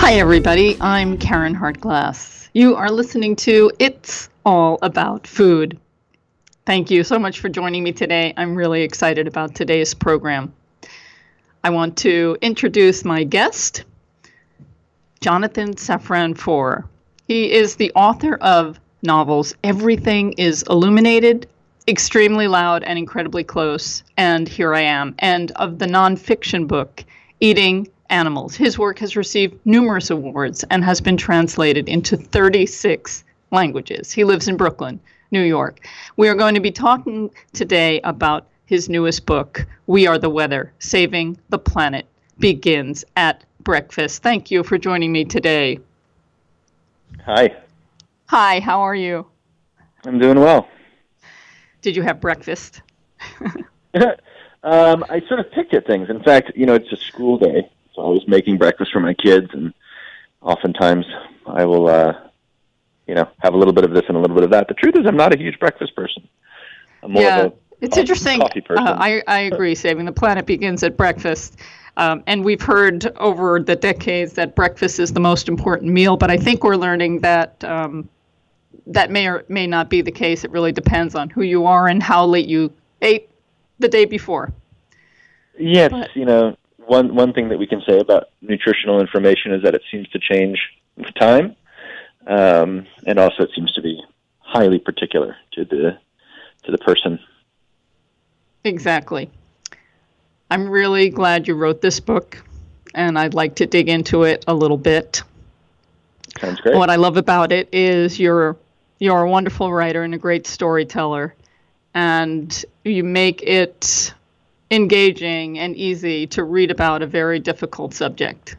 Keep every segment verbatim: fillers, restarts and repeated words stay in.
Hi, everybody. I'm Karen Hartglass. You are listening to It's All About Food. Thank you so much for joining me today. I'm really excited about today's program. I want to introduce my guest, Jonathan Safran Foer. He is the author of novels Everything is Illuminated, Extremely Loud and Incredibly Close, and Here I Am, and of the nonfiction book, Eating Animals. His work has received numerous awards and has been translated into thirty-six languages. He lives in Brooklyn, New York. We are going to be talking today about his newest book, We Are the Weather, Saving the Planet Begins at Breakfast. Thank you for joining me today. Hi. Hi, how are you? I'm doing well. Did you have breakfast? um, I sort of picked at things. In fact, you know, it's a school day. So I was making breakfast for my kids, and oftentimes I will, uh, you know, have a little bit of this and a little bit of that. The truth is I'm not a huge breakfast person. I'm more yeah, of a it's coffee, interesting. coffee person. Uh, I, I agree. Saving the planet begins at breakfast. Um, and we've heard over the decades that breakfast is the most important meal, but I think we're learning that um, that may or may not be the case. It really depends on who you are and how late you ate the day before. Yes, but, you know, One one thing that we can say about nutritional information is that it seems to change with time, um, and also it seems to be highly particular to the to the person. Exactly. I'm really glad you wrote this book, and I'd like to dig into it a little bit. Sounds great. What I love about it is you're you're a wonderful writer and a great storyteller, and you make it engaging and easy to read about a very difficult subject.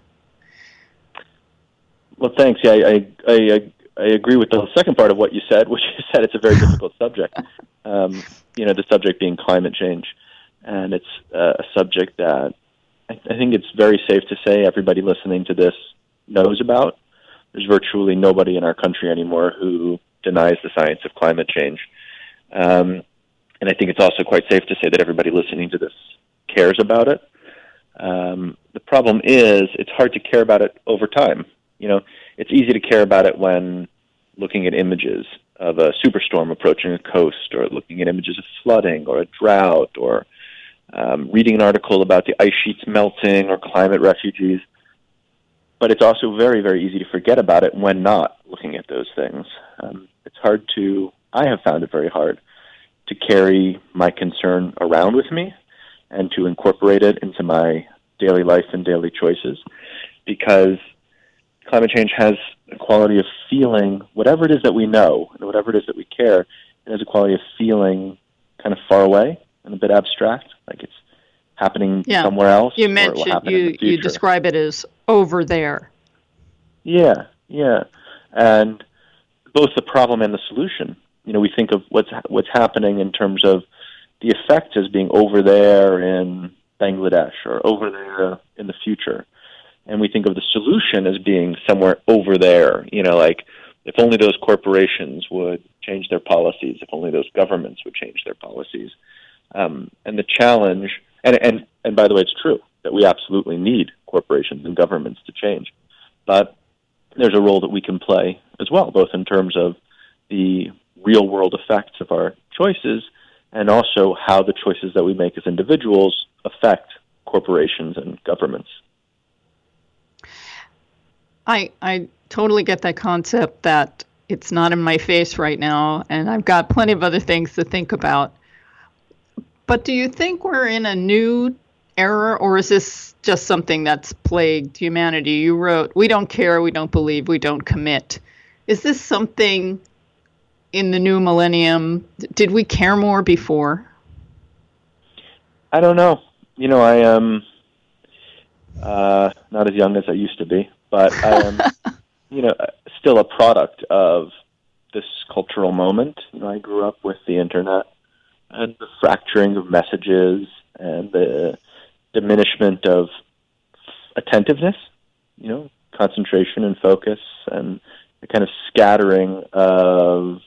Well, thanks. Yeah, I, I, I, I agree with the second part of what you said, which you said it's a very difficult subject. Um, you know, the subject being climate change. And it's uh, a subject that I, I think it's very safe to say everybody listening to this knows about. There's virtually nobody in our country anymore who denies the science of climate change. Um, And I think it's also quite safe to say that everybody listening to this cares about it. Um, the problem is it's hard to care about it over time. You know, it's easy to care about it when looking at images of a superstorm approaching a coast, or looking at images of flooding or a drought, or um, reading an article about the ice sheets melting or climate refugees. But it's also very, very easy to forget about it when not looking at those things. Um, it's hard to, I have found it very hard to carry my concern around with me and to incorporate it into my daily life and daily choices, because climate change has a quality of feeling, whatever it is that we know and whatever it is that we care, it has a quality of feeling kind of far away and a bit abstract, like it's happening yeah. somewhere else. You or it will mentioned, happen in the you, future. you describe it as over there. Yeah, yeah. And both the problem and the solution. You know, we think of what's what's happening in terms of the effect as being over there in Bangladesh or over there in the future. And we think of the solution as being somewhere over there. You know, like if only those corporations would change their policies, if only those governments would change their policies. Um, and the challenge, and, and, and by the way, it's true that we absolutely need corporations and governments to change. But there's a role that we can play as well, both in terms of the real-world effects of our choices, and also how the choices that we make as individuals affect corporations and governments. I I totally get that concept that it's not in my face right now, and I've got plenty of other things to think about. But do you think we're in a new era, or is this just something that's plagued humanity? You wrote, "We don't care, we don't believe, we don't commit." Is this something in the new millennium? Did we care more before? I don't know. You know, I am uh, not as young as I used to be, but I am, you know, still a product of this cultural moment. You know, I grew up with the internet and the fracturing of messages and the diminishment of attentiveness, you know, concentration and focus, and the kind of scattering of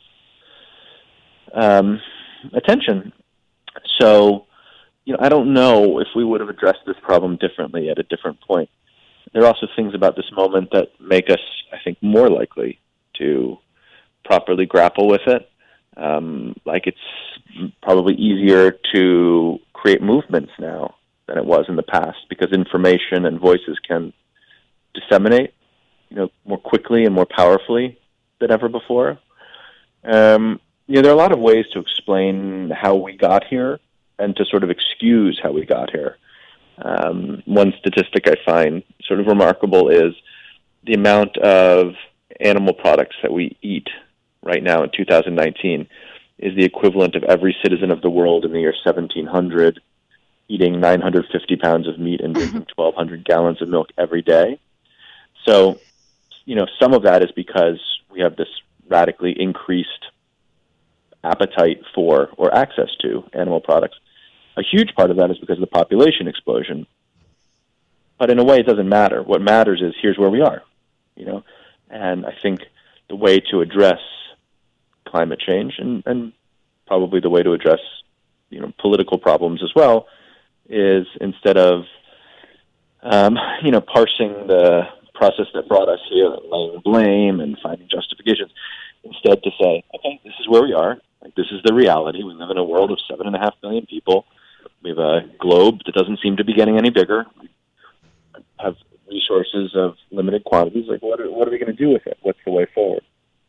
um, attention. So, you know, I don't know if we would have addressed this problem differently at a different point. there are also things about this moment that make us, I think, more likely to properly grapple with it. Um, like it's probably easier to create movements now than it was in the past because information and voices can disseminate, you know, more quickly and more powerfully than ever before. Um, you know, there are a lot of ways to explain how we got here and to sort of excuse how we got here. Um, one statistic I find sort of remarkable is the amount of animal products that we eat right now in two thousand nineteen is the equivalent of every citizen of the world in the year seventeen hundred eating nine hundred fifty pounds of meat and drinking twelve hundred gallons of milk every day. So, you know, some of that is because we have this radically increased appetite for or access to animal products. A huge part of that is because of the population explosion. But in a way, it doesn't matter. What matters is here's where we are, you know. And I think the way to address climate change and, and probably the way to address, you know, political problems as well is instead of, um, you know, parsing the process that brought us here and laying blame and finding justifications, instead to say, okay, this is where we are. Like, this is the reality. We live in a world of seven and a half billion people. We have a globe that doesn't seem to be getting any bigger. We have resources of limited quantities. Like, what are, what are we going to do with it? What's the way forward?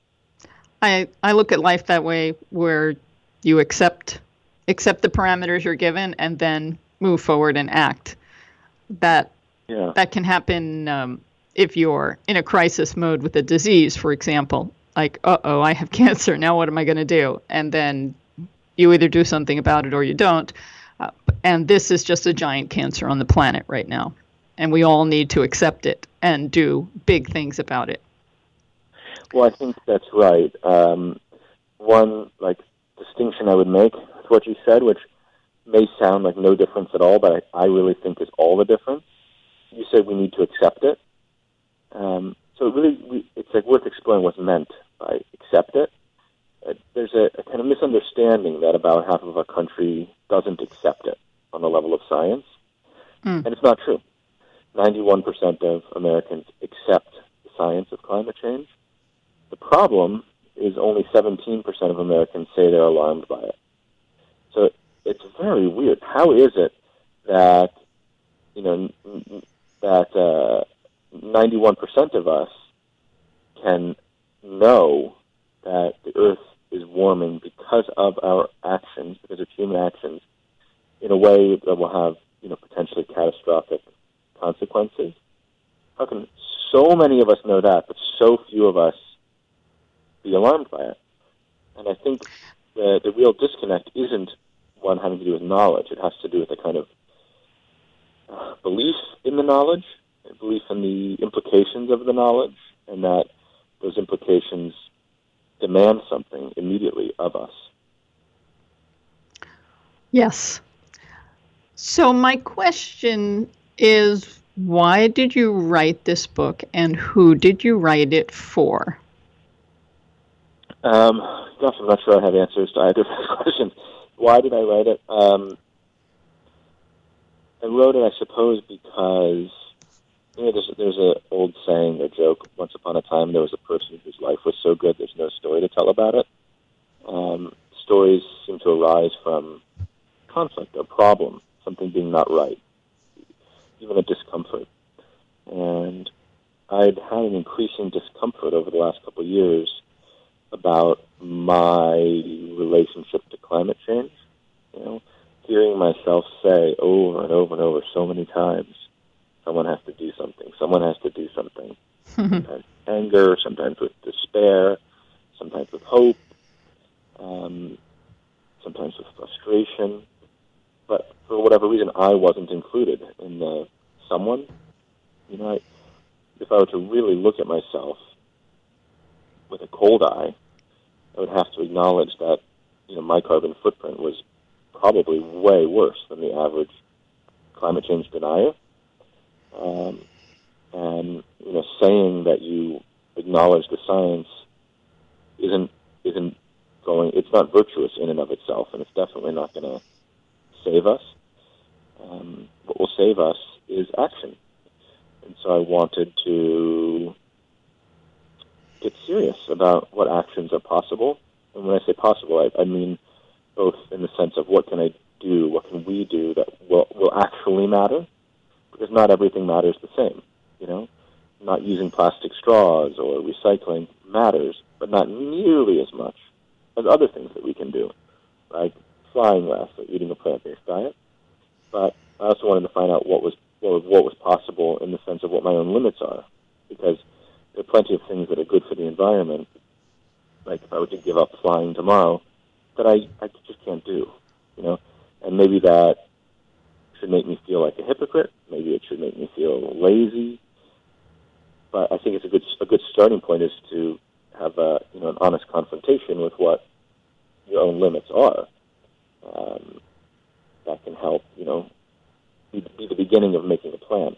I, I look at life that way, where you accept accept the parameters you're given and then move forward and act. That yeah. that can happen um, if you're in a crisis mode with a disease, for example. Like, uh-oh, I have cancer. Now what am I going to do? And then you either do something about it or you don't. Uh, and this is just a giant cancer on the planet right now. And we all need to accept it and do big things about it. Well, I think that's right. Um, one, like, distinction I would make with what you said, which may sound like no difference at all, but I, I really think is all the difference. You said we need to accept it. Um, so it really, we, it's like worth exploring what's meant by accept it. Uh, there's a, a kind of misunderstanding that about half of our country doesn't accept it on the level of science. Mm. And it's not true. ninety-one percent of Americans accept the science of climate change. The problem is only seventeen percent of Americans say they're alarmed by it. So it's very weird. How is it that, you know, that uh, ninety-one percent of us can know that the Earth is warming because of our actions, because of human actions, in a way that will have, you know, potentially catastrophic consequences? How can so many of us know that, but so few of us be alarmed by it? And I think the the real disconnect isn't one having to do with knowledge. It has to do with a kind of uh, belief in the knowledge, a belief in the implications of the knowledge, and that those implications demand something immediately of us. Yes. So my question is, why did you write this book, and who did you write it for? Um, gosh, I'm not sure I have answers to either of those questions. Why did I write it? Um, I wrote it, I suppose, because, you know, there's, there's an old saying, a joke, once upon a time there was a person whose life was so good there's no story to tell about it. Um, stories seem to arise from conflict, a problem, something being not right, even a discomfort. And I'd had an increasing discomfort over the last couple of years about my relationship to climate change. You know, hearing myself say over and over and over so many times, someone has to do something, someone has to do something. Sometimes anger, sometimes with despair, sometimes with hope, um, sometimes with frustration. But for whatever reason, I wasn't included in the someone. You know, I, if I were to really look at myself with a cold eye, I would have to acknowledge that, you know, my carbon footprint was probably way worse than the average climate change denier. Um, and, you know, saying that you acknowledge the science isn't isn't going, it's not virtuous in and of itself, and it's definitely not going to save us. Um, what will save us is action. And so I wanted to get serious about what actions are possible. And when I say possible, I, I mean both in the sense of what can I do, what can we do that will, will actually matter, because not everything matters the same, you know? Not using plastic straws or recycling matters, but not nearly as much as other things that we can do, like flying less or eating a plant-based diet. But I also wanted to find out what was what was, what was possible in the sense of what my own limits are, because there are plenty of things that are good for the environment, like if I were to give up flying tomorrow, that I, I just can't do, you know? And maybe that should make me feel like a hypocrite. Maybe it should make me feel lazy. But I think it's a good a good starting point is to have a you know an honest confrontation with what your own limits are. Um, that can help you know be, be the beginning of making a plan.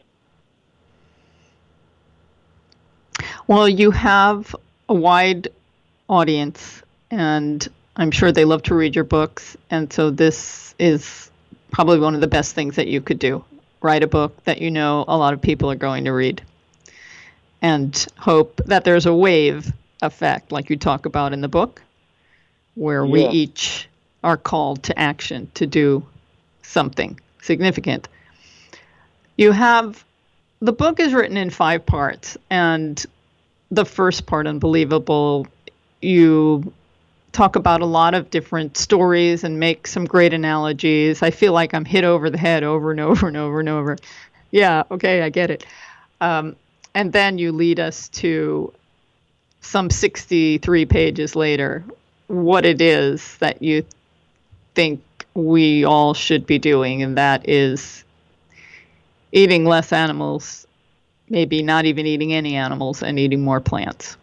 Well, you have a wide audience, and I'm sure they love to read your books. And so this is probably one of the best things that you could do. Write a book that you know a lot of people are going to read. And hope that there's a wave effect, like you talk about in the book, where Yeah. we each are called to action to do something significant. You have, the book is written in five parts, and the first part, Unbelievable, you talk about a lot of different stories and make some great analogies. I feel like I'm hit over the head over and over and over and over. Yeah, okay, I get it. Um, and then you lead us to some sixty-three pages later, what it is that you think we all should be doing, and that is eating less animals, maybe not even eating any animals, and eating more plants.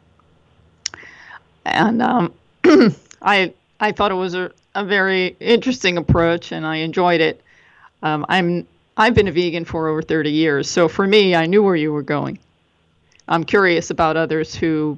And um, I I thought it was a, a very interesting approach, and I enjoyed it. Um, I'm I've been a vegan for over thirty years, so for me, I knew where you were going. I'm curious about others who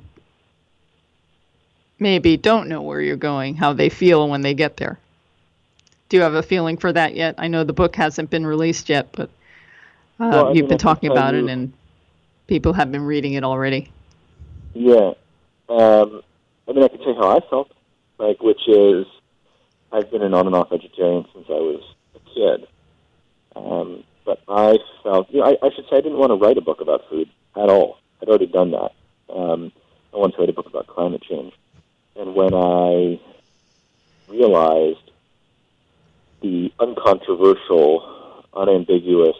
maybe don't know where you're going, how they feel when they get there. Do you have a feeling for that yet? I know the book hasn't been released yet, but uh, Well, I you've mean, been I can talking tell about you- it, and people have been reading it already. Yeah. Um, I mean, I can tell you how I felt, like, which is I've been an on and off vegetarian since I was a kid. Um, but I felt, you know, I, I should say I didn't want to write a book about food at all. I'd already done that. Um, I wanted to write a book about climate change. And when I realized the uncontroversial, unambiguous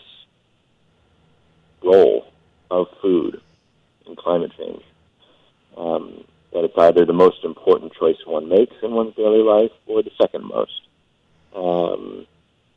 role of food in climate change, um, that it's either the most important choice one makes in one's daily life or the second most. Um,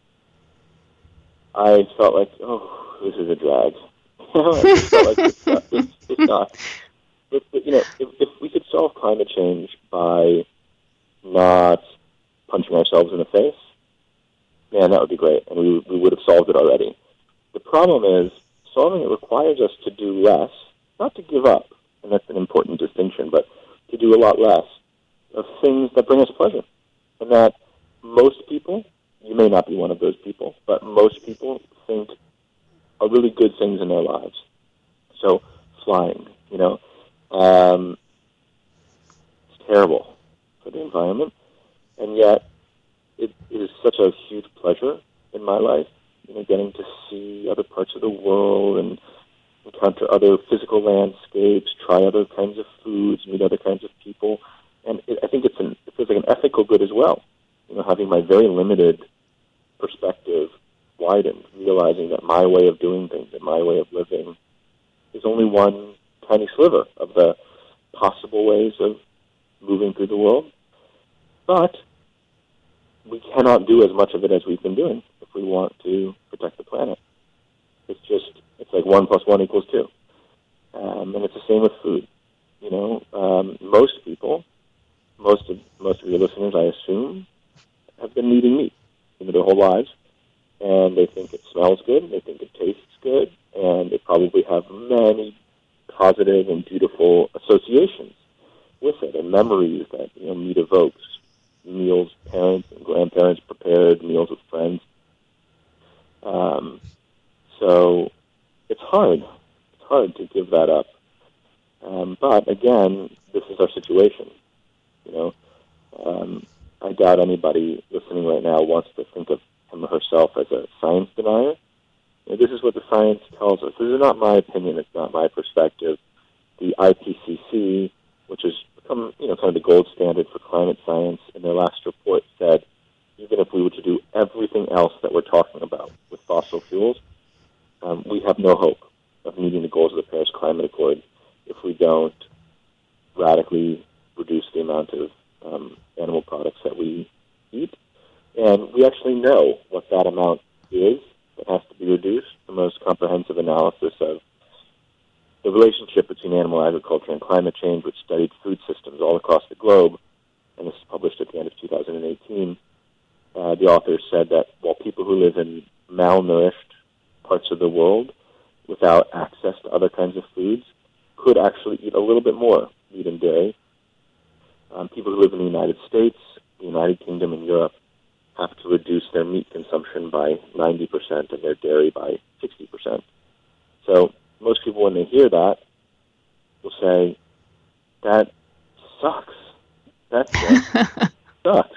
I felt like, oh, this is a drag. I just felt like it's not. It's, it's not. But, but, you know, if, if we could solve climate change by not punching ourselves in the face, man, that would be great, and we we would have solved it already. The problem is, solving it requires us to do less, not to give up, and that's an important distinction, but to do a lot less of things that bring us pleasure. And that most people, you may not be one of those people, but most people think are really good things in their lives. So flying, you know, um, it's terrible for the environment, and yet it, it is such a huge pleasure in my life, you know, getting to see other parts of the world and encounter other physical landscapes, try other kinds of foods, meet other kinds of people, and it, I think it's an, it feels like an ethical good as well. You know, having my very limited perspective widened, realizing that my way of doing things and my way of living is only one tiny sliver of the possible ways of moving through the world. But we cannot do as much of it as we've been doing if we want to protect the planet. It's just, it's like one plus one equals two. Um, and it's the same with food. You know, um, most people, most of most of your listeners, I assume, have been eating meat, you know, their whole lives. And they think it smells good, they think it tastes good, and they probably have many positive and beautiful associations with it, and memories that, you know, meat evokes. Meals parents and grandparents prepared, meals with friends. Um, so it's hard. It's hard to give that up. Um, but again, this is our situation. You know, um, I doubt anybody listening right now wants to think of him or herself as a science denier. You know, this is what the science tells us. This is not my opinion. It's not my perspective. The I P C C, which has become, you know, kind of the gold standard for climate science, in their last report said, even if we were to do everything else that we're talking about with fossil fuels, um, we have no hope of meeting the goals of the Paris Climate Accord if we don't radically reduce the amount of um, animal products that we eat. And we actually know what that amount is that has to be reduced. The most comprehensive analysis of the relationship between animal agriculture and climate change, which studied food systems all across the globe, and this was published at the end of two thousand eighteen, uh, the authors said that while people who live in malnourished parts of the world without access to other kinds of foods could actually eat a little bit more meat and dairy, um, people who live in the United States, the United Kingdom, and Europe have to reduce their meat consumption by ninety percent and their dairy by sixty percent. So most people, when they hear that, will say, that sucks. That just sucks.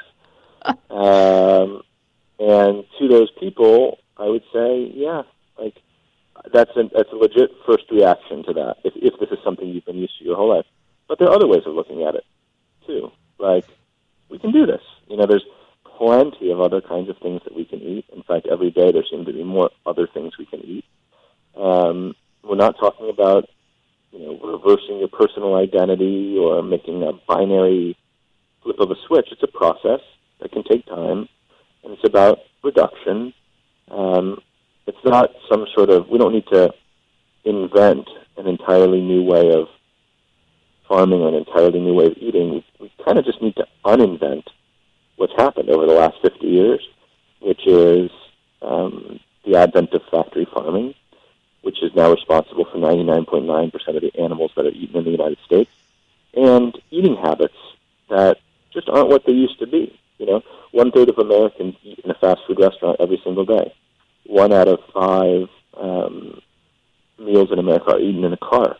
Um, and to those people, I would say, yeah, like, that's a, that's a legit first reaction to that, if, if this is something you've been used to your whole life. But there are other ways of looking at it, too. Like, we can do this. You know, there's plenty of other kinds of things that we can eat. In fact, every day there seem to be more other things we can eat. Um, we're not talking about, you know, reversing your personal identity or making a binary flip of a switch. It's a process that can take time, and it's about reduction. Um, it's not some sort of, we don't need to invent an entirely new way of farming or an entirely new way of eating. We, we kind of just need to uninvent what's happened over the last fifty years, which is um, the advent of factory farming, which is now responsible for ninety-nine point nine percent of the animals that are eaten in the United States, and eating habits that just aren't what they used to be. You know, one-third of Americans eat in a fast food restaurant every single day. One out of five um, meals in America are eaten in a car.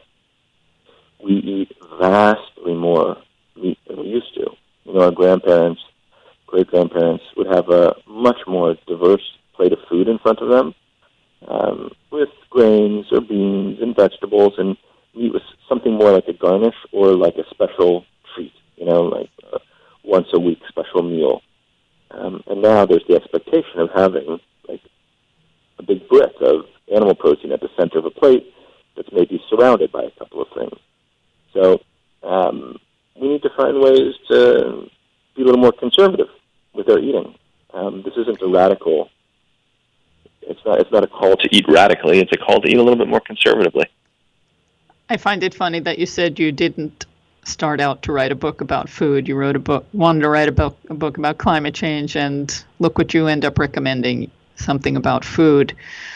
We eat vastly more meat than we used to. You know, our grandparents, great-grandparents would have a much more diverse plate of food in front of them, um, with grains or beans and vegetables, and meat was something more like a garnish or like a special treat, you know, like a once a week special meal. Um, and now there's the expectation of having like a big brick of animal protein at the center of a plate that's maybe surrounded by a couple of things. So um, we need to find ways to be a little more conservative with our eating. Um, this isn't a radical. It's not. It's not a call to eat radically. It's a call to eat a little bit more conservatively. I find it funny that you said you didn't start out to write a book about food. You wrote a book, wanted to write a book, a book about climate change, and look what you end up recommending, something about food.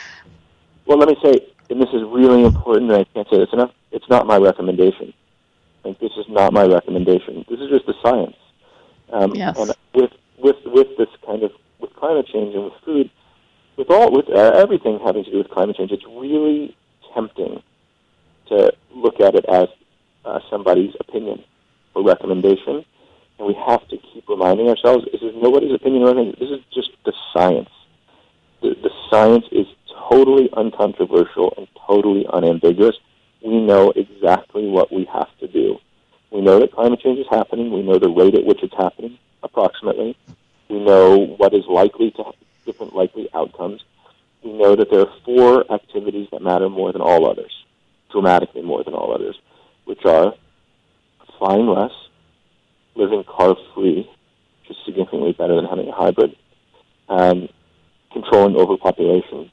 Well, let me say, and this is really important, and I can't say this enough, it's not my recommendation. Like, this is not my recommendation. This is just the science. Um, yes. And with with with this kind of, with climate change and with food, with all with uh, everything having to do with climate change, it's really tempting to look at it as uh, somebody's opinion or recommendation, and we have to keep reminding ourselves this is nobody's opinion or anything. This is just the science. The, the science is totally uncontroversial and totally unambiguous. We know exactly what we have to do. We know that climate change is happening. We know the rate at which it's happening, approximately. We know what is likely to have different likely outcomes. We know that there are four activities that matter more than all others, dramatically more than all others, which are flying less, living carb-free, which is significantly better than having a hybrid, um, controlling overpopulation,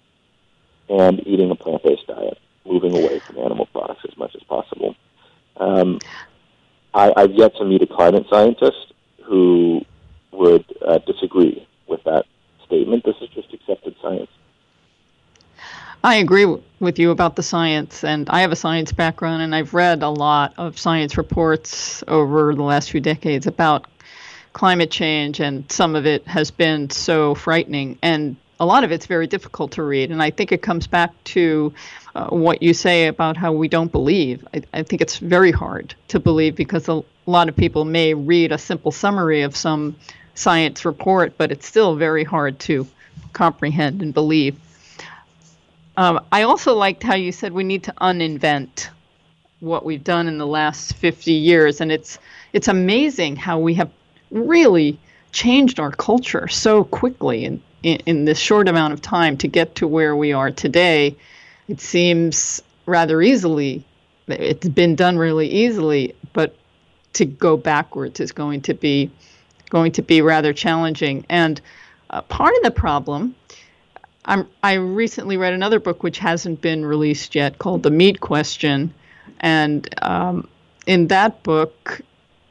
and eating a plant-based diet, moving away from animal products as much as possible. Um, I, I've yet to meet a climate scientist who would uh, disagree with that statement. This is just accepted science. I agree w- with you about the science, and I have a science background, and I've read a lot of science reports over the last few decades about climate change, and some of it has been so frightening. And a lot of it's very difficult to read. And I think it comes back to uh, what you say about how we don't believe. I, I think it's very hard to believe because a lot of people may read a simple summary of some science report, but it's still very hard to comprehend and believe. Um, I also liked how you said we need to uninvent what we've done in the last fifty years. And it's it's amazing how we have really changed our culture so quickly in, in, in this short amount of time to get to where we are today. It seems rather easily, it's been done really easily, but to go backwards is going to be going to be rather challenging. And uh, part of the problem, I'm, I recently read another book which hasn't been released yet called The Meat Question. And um, in that book,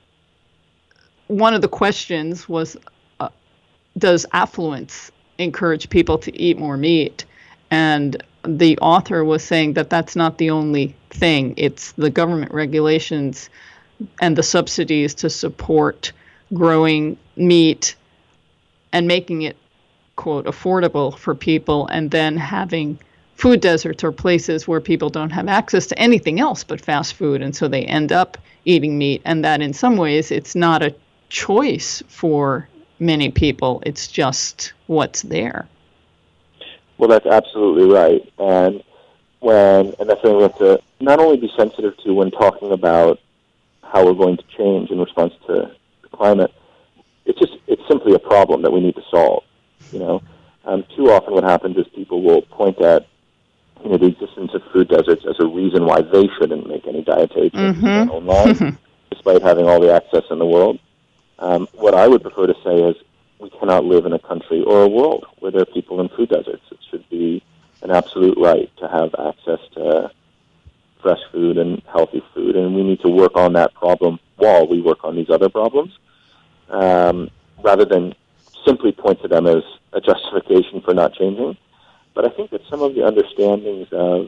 one of the questions was, uh, does affluence encourage people to eat more meat? And the author was saying that that's not the only thing. It's the government regulations and the subsidies to support growing meat and making it, quote, affordable for people, and then having food deserts or places where people don't have access to anything else but fast food, and so they end up eating meat, and that in some ways it's not a choice for many people. It's just what's there. Well, that's absolutely right. And when and that's something we have to not only be sensitive to when talking about how we're going to change in response to the climate. It's just it's simply a problem that we need to solve. You know, um, too often what happens is people will point at you know the existence of food deserts as a reason why they shouldn't make any dietary changes mm-hmm. in their own lives, despite having all the access in the world. Um, what I would prefer to say is we cannot live in a country or a world where there are people in food deserts. It should be an absolute right to have access to fresh food and healthy food, and we need to work on that problem while we work on these other problems, um, rather than simply point to them as a justification for not changing. But I think that some of the understandings of,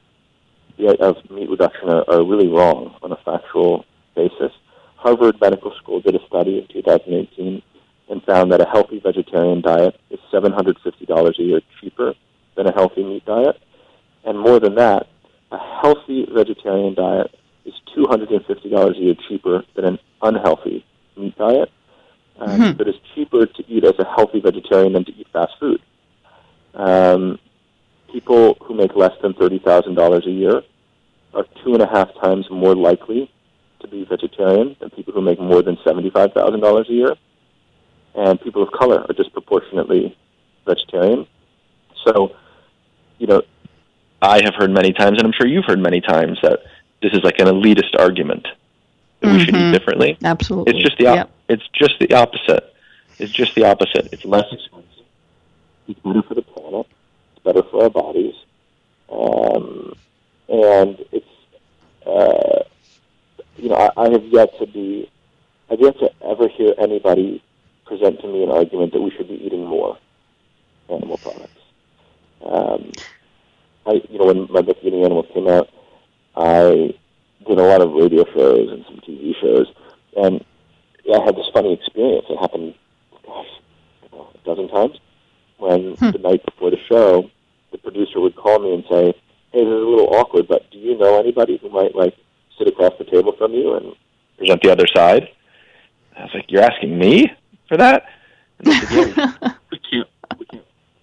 of meat reduction are, are really wrong on a factual basis. Harvard Medical School did a study in two thousand eighteen and found that a healthy vegetarian diet is seven hundred fifty dollars a year cheaper than a healthy meat diet. And more than that, a healthy vegetarian diet is two hundred fifty dollars a year cheaper than an unhealthy meat diet. Um, mm-hmm. But it's cheaper to eat as a healthy vegetarian than to eat fast food. Um, people who make less than thirty thousand dollars a year are two and a half times more likely to be vegetarian than people who make more than seventy-five thousand dollars a year. And people of color are disproportionately vegetarian. So, you know, I have heard many times, and I'm sure you've heard many times, that this is like an elitist argument that mm-hmm. we should eat differently. Absolutely. It's just the op- yep. It's just the opposite. It's just the opposite. It's less expensive. It's better for the planet. It's better for our bodies. Um, and it's, uh, you know, I, I have yet to be, I've yet to ever hear anybody present to me an argument that we should be eating more animal products. Um, I, you know, when my book Eating Animals came out, I did a lot of radio shows and some T V shows, and I had this funny experience. It happened, gosh, a dozen times. When hmm. the night before the show, the producer would call me and say, "Hey, this is a little awkward, but do you know anybody who might like sit across the table from you and present the other side?" I was like, "You're asking me for that?" And I said, yeah, we can't. We can't.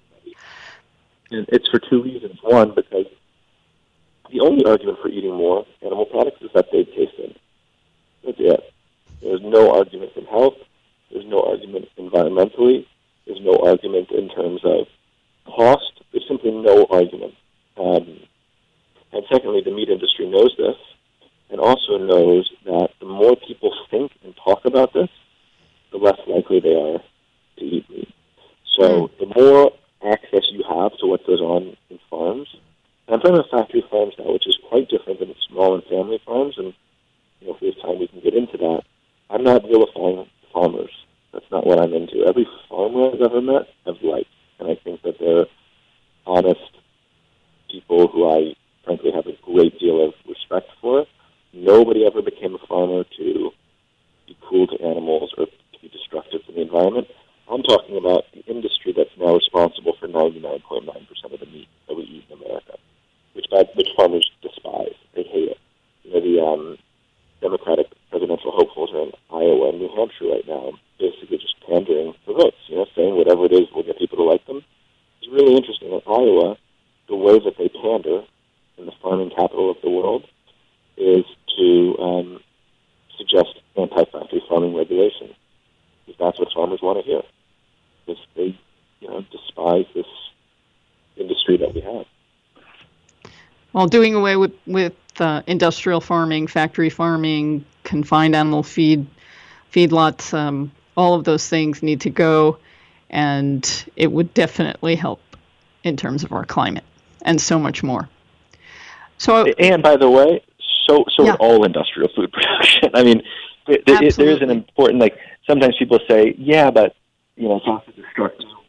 And it's for two reasons. One, because the only argument for eating more animal products is that they taste good. That's it. There's no argument from health. There's no argument environmentally. There's no argument in terms of cost. There's simply no argument. Um, and secondly, the meat industry knows this and also knows that the more people think and talk about this, the less likely they are to eat meat. So mm. the more access you have to what goes on in farms, and I'm talking about factory farms now, which is quite different than small and family farms, and you know, if we have time, we can get into that. I'm not vilifying farmers. That's not what I'm into. Every farmer I've ever met, I've liked, and I think that they're honest people who I, frankly, have a great deal of respect for. Nobody ever became a farmer to be cruel to animals or to be destructive to the environment. I'm talking about the industry that's now responsible for ninety-nine point nine percent of the meat that we eat in America, which which farmers despise. They hate it. You know, the um, Democratic presidential hopefuls are in Iowa and New Hampshire right now, basically just pandering for votes, you know, saying whatever it is will get people to like them. It's really interesting. In Iowa, the way that they pander in the farming capital of the world is to um, suggest anti-factory farming regulation, because that's what farmers want to hear. Because they, you know, despise this industry that we have. Well, doing away with, with uh, industrial farming, factory farming, confined animal feed, feedlots, um, all of those things need to go, and it would definitely help in terms of our climate and so much more. So, and by the way, so so yeah. with all industrial food production. I mean, there, there, there is an important, like, sometimes people say, yeah, but, you know, sausage is starting to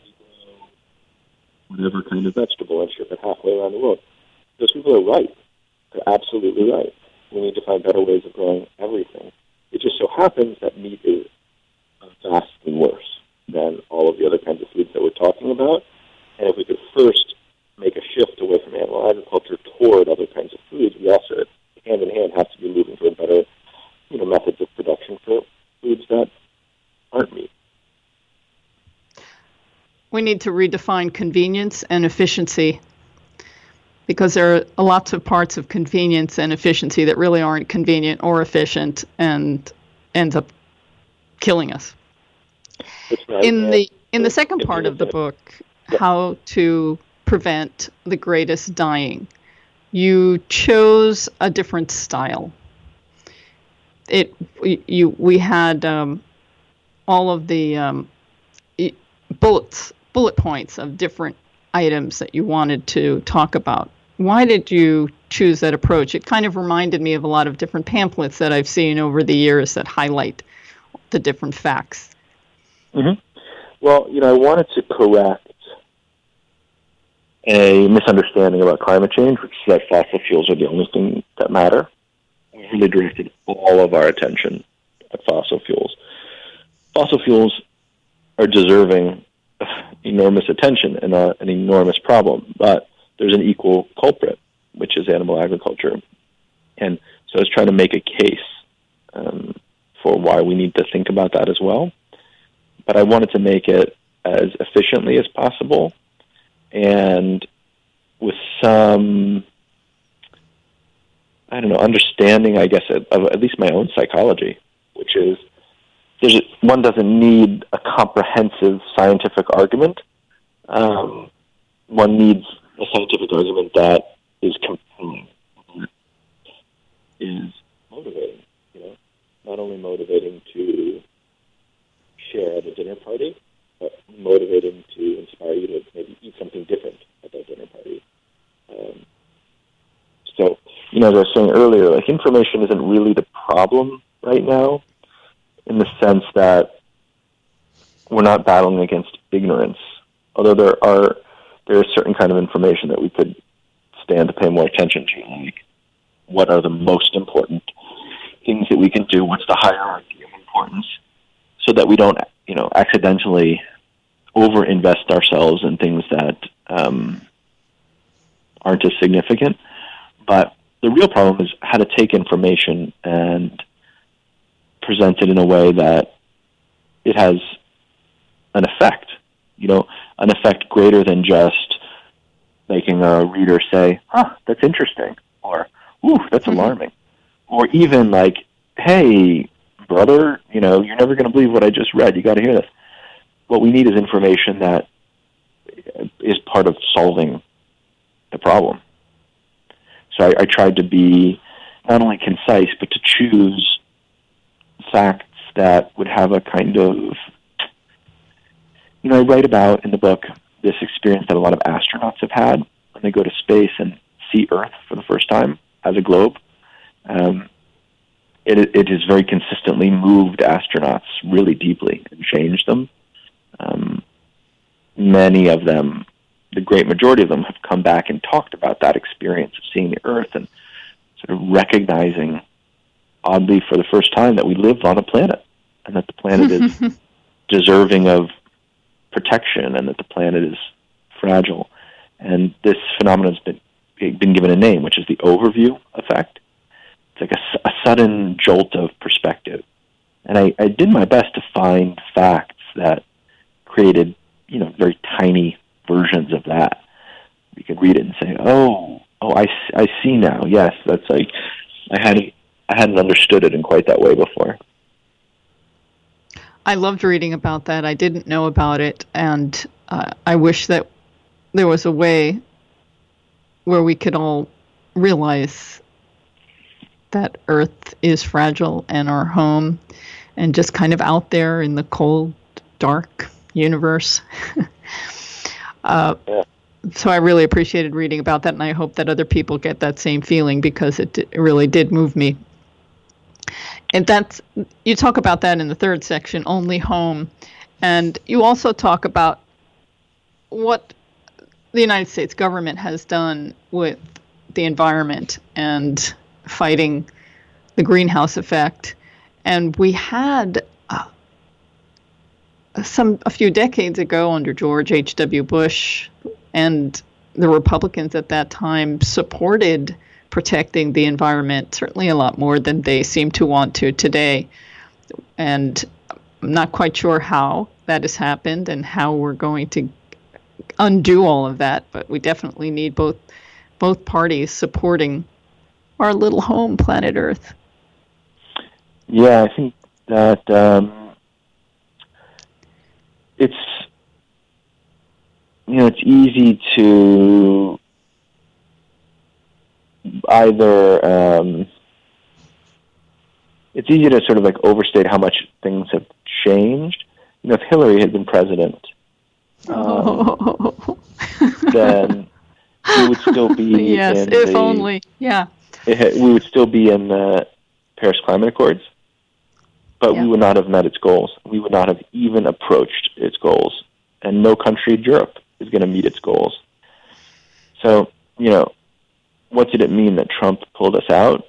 whatever kind of vegetable and ship it halfway around the world. Those people are right. They're absolutely right. We need to find better ways of growing everything. It just so happens that meat is vastly worse than all of the other kinds of foods that we're talking about. And if we could first make a shift away from animal agriculture toward other kinds of foods, we also, hand in hand, have to be moving toward better, you know, methods of production for foods that aren't meat. We need to redefine convenience and efficiency, because there are lots of parts of convenience and efficiency that really aren't convenient or efficient and ends up killing us. Right. In the in the second part of the book, yeah. How to Prevent the Greatest Dying, you chose a different style. It you we had um, all of the um, bullets bullet points of different items that you wanted to talk about. Why did you choose that approach? It kind of reminded me of a lot of different pamphlets that I've seen over the years that highlight the different facts. Mm-hmm. Well, you know, I wanted to correct a misunderstanding about climate change, which is that fossil fuels are the only thing that matter. We really directed all of our attention at fossil fuels. Fossil fuels are deserving of enormous attention and uh, an enormous problem, but there's an equal culprit, which is animal agriculture. And so I was trying to make a case um, for why we need to think about that as well. But I wanted to make it as efficiently as possible and with some, I don't know, understanding, I guess, of, of at least my own psychology, which is there's a, one doesn't need a comprehensive scientific argument. Um, one needs a scientific argument that is compelling, is motivating, you know, not only motivating to share at a dinner party, but motivating to inspire you to maybe eat something different at that dinner party. Um, so, you know, as I was saying earlier, like, information isn't really the problem right now, in the sense that we're not battling against ignorance, although there are there is certain kind of information that we could stand to pay more attention to, like what are the most important things that we can do, what's the hierarchy of importance, so that we don't, you know, accidentally over-invest ourselves in things that um, aren't as significant. But the real problem is how to take information and present it in a way that it has an effect, you know, an effect greater than just making a reader say, huh, that's interesting, or, ooh, that's mm-hmm. alarming, or even like, hey, brother, you know, you're never going to believe what I just read. You got to hear this. What we need is information that is part of solving the problem. So I, I tried to be not only concise, but to choose facts that would have a kind of, you know, I write about in the book this experience that a lot of astronauts have had when they go to space and see Earth for the first time as a globe. Um, it, it has very consistently moved astronauts really deeply and changed them. Um, many of them, the great majority of them, have come back and talked about that experience of seeing the Earth and sort of recognizing, oddly for the first time, that we live on a planet and that the planet is deserving of protection and that the planet is fragile. And this phenomenon has been, been given a name, which is the overview effect. It's like a, a sudden jolt of perspective. And I, I did my best to find facts that created, you know, very tiny versions of that. You could read it and say, oh, oh, I, I see now. Yes, that's like, I hadn't, I hadn't understood it in quite that way before. I loved reading about that. I didn't know about it, and uh, I wish that there was a way where we could all realize that Earth is fragile and our home, and just kind of out there in the cold, dark universe. uh, yeah. So I really appreciated reading about that, and I hope that other people get that same feeling, because it, it really did move me. And that's, you talk about that in the third section, only home. And you also talk about what the United States government has done with the environment and fighting the greenhouse effect. And we had uh, some a few decades ago under George H W. Bush, and the Republicans at that time supported protecting the environment, certainly a lot more than they seem to want to today. And I'm not quite sure how that has happened and how we're going to undo all of that, but we definitely need both both parties supporting our little home, planet Earth. Yeah, I think that um, it's, you know, it's easy to either um, it's easy to sort of like overstate how much things have changed. You know, if Hillary had been president, um, oh. then we would still be yes, in if the, only, yeah. It, we would still be in the Paris Climate Accords, but yeah. we would not have met its goals. We would not have even approached its goals, and no country in Europe is going to meet its goals. So, you know, what did it mean that Trump pulled us out?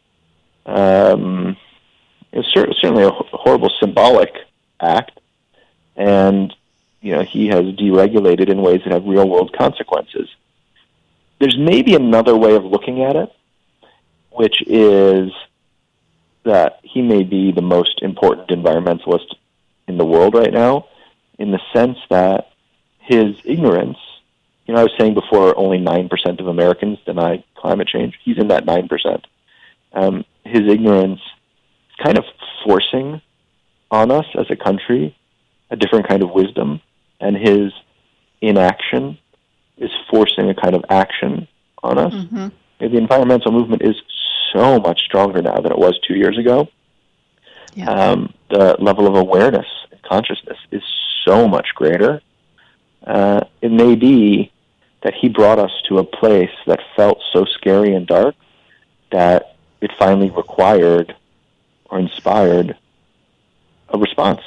Um, it was cer- certainly a horrible symbolic act, and you know he has deregulated in ways that have real-world consequences. There's maybe another way of looking at it, which is that he may be the most important environmentalist in the world right now, in the sense that his ignorance. You know, I was saying before, only nine percent of Americans deny climate change. He's in that nine percent. Um, his ignorance is kind of forcing on us as a country a different kind of wisdom, and his inaction is forcing a kind of action on us. Mm-hmm. The environmental movement is so much stronger now than it was two years ago. Yeah. Um, the level of awareness and consciousness is so much greater. Uh, it may be that he brought us to a place that felt so scary and dark that it finally required or inspired a response.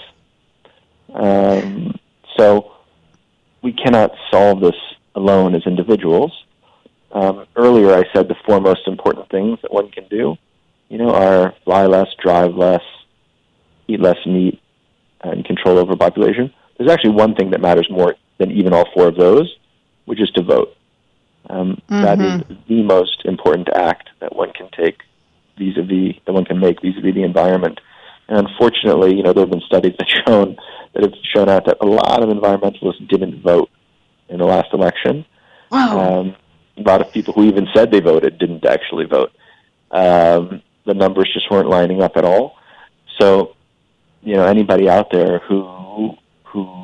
Um, so we cannot solve this alone as individuals. Um, earlier I said the four most important things that one can do, you know, are fly less, drive less, eat less meat, and control overpopulation. There's actually one thing that matters more than even all four of those, which is to vote. Um, mm-hmm. That is the most important act that one can take vis-a-vis, that one can make vis-a-vis the environment. And unfortunately, you know, there have been studies that shown that have shown out that a lot of environmentalists didn't vote in the last election. Wow. Um, a lot of people who even said they voted didn't actually vote. Um, the numbers just weren't lining up at all. So, you know, anybody out there who who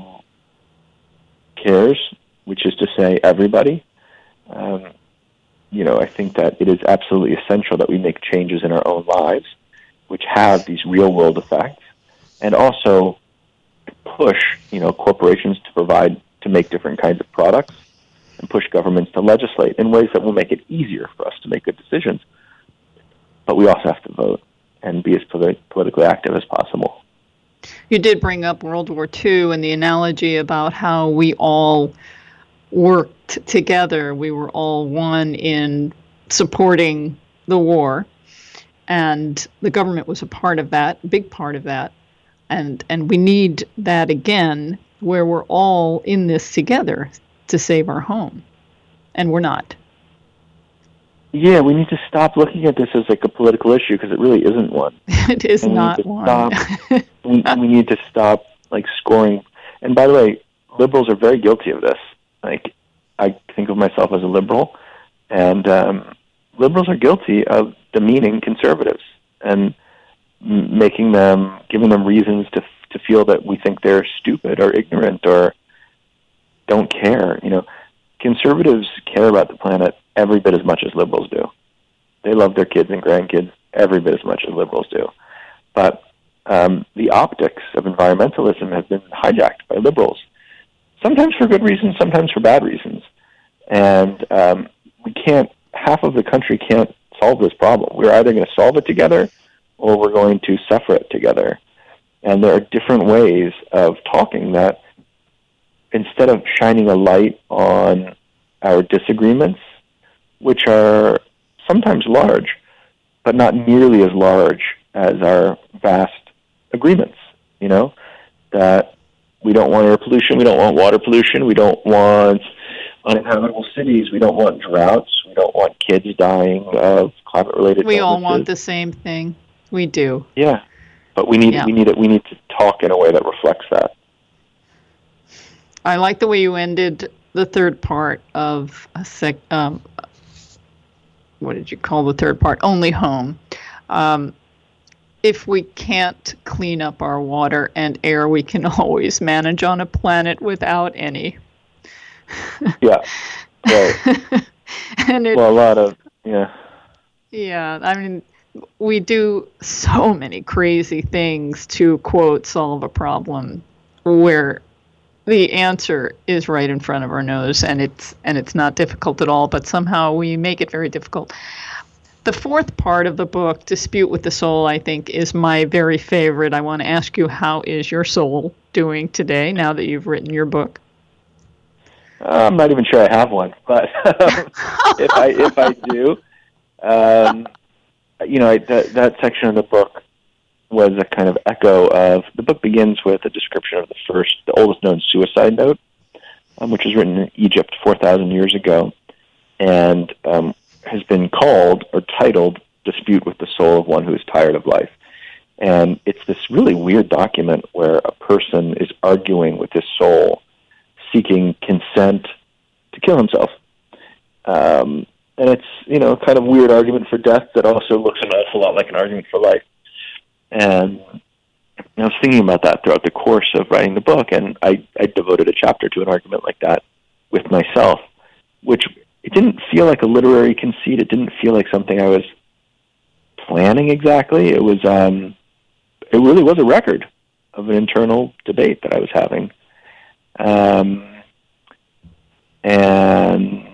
cares, which is to say everybody, um, you know, I think that it is absolutely essential that we make changes in our own lives, which have these real-world effects, and also push, you know, corporations to provide, to make different kinds of products, and push governments to legislate in ways that will make it easier for us to make good decisions. But we also have to vote and be as politi- politically active as possible. You did bring up World War Two and the analogy about how we all worked together. We were all one in supporting the war, and the government was a part of that, a big part of that. And and we need that again, where we're all in this together. to save our home, and we're not. Yeah, we need to stop looking at this as like a political issue because it really isn't one. It is and not we one. Stop, we, we need to stop like scoring. And by the way, liberals are very guilty of this. Like, I think of myself as a liberal, and um, liberals are guilty of demeaning conservatives and m- making them, giving them reasons to to feel that we think they're stupid or ignorant or don't care. You know, conservatives care about the planet every bit as much as liberals do. They love their kids and grandkids every bit as much as liberals do. But um, the optics of environmentalism have been hijacked by liberals, sometimes for good reasons, sometimes for bad reasons. And um, we can't, half of the country can't solve this problem. We're either going to solve it together or we're going to suffer it together. And there are different ways of talking that, instead of shining a light on our disagreements, which are sometimes large, but not nearly as large as our vast agreements, you know, that we don't want air pollution, we don't want water pollution, we don't want uninhabitable cities, we don't want droughts, we don't want kids dying of climate-related illnesses. We all want the same thing. We do. Yeah, but we need yeah. we need it. We need to talk in a way that reflects that. I like the way you ended the third part of a sec. Um, what did you call the third part? Only home. Um, if we can't clean up our water and air, we can always manage on a planet without any. Yeah. Right. and it, well, a lot of yeah. Yeah, I mean, we do so many crazy things to, quote, solve a problem where the answer is right in front of our nose, and it's and it's not difficult at all, but somehow we make it very difficult. The fourth part of the book, Dispute with the Soul, I think, is my very favorite. I want to ask you, how is your soul doing today now that you've written your book? I'm not even sure I have one, but if I if I do, um, you know, I, that that section of the book was a kind of echo of, the book begins with a description of the first, the oldest known suicide note, um, which was written in Egypt four thousand years ago, and um, has been called or titled Dispute with the Soul of One Who is Tired of Life. And it's this really weird document where a person is arguing with his soul, seeking consent to kill himself. Um, and it's, you know, kind of weird argument for death that also looks an awful lot like an argument for life. And I was thinking about that throughout the course of writing the book, and I, I devoted a chapter to an argument like that with myself, which it didn't feel like a literary conceit. It didn't feel like something I was planning exactly. It was, um, it really was a record of an internal debate that I was having. Um, and